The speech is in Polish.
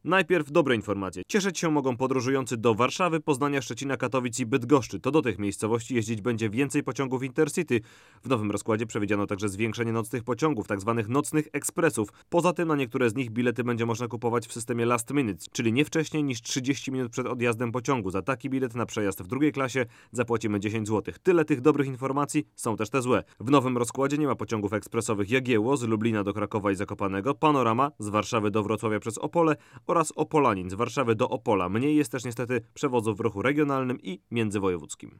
Najpierw dobre informacje. Cieszyć się mogą podróżujący do Warszawy, Poznania, Szczecina, Katowic i Bydgoszczy. To do tych miejscowości jeździć będzie więcej pociągów Intercity. W nowym rozkładzie przewidziano także zwiększenie nocnych pociągów, tzw. nocnych ekspresów. Poza tym na niektóre z nich bilety będzie można kupować w systemie last minute, czyli nie wcześniej niż 30 minut przed odjazdem pociągu. Za taki bilet na przejazd w drugiej klasie zapłacimy 10 zł. Tyle tych dobrych informacji, są też te złe. W nowym rozkładzie nie ma pociągów ekspresowych Jagiełło z Lublina do Krakowa i Zakopanego, Panorama z Warszawy do Wrocławia przez Opole oraz Opolanin z Warszawy do Opola. Mniej jest też niestety przewozów w ruchu regionalnym i międzywojewódzkim.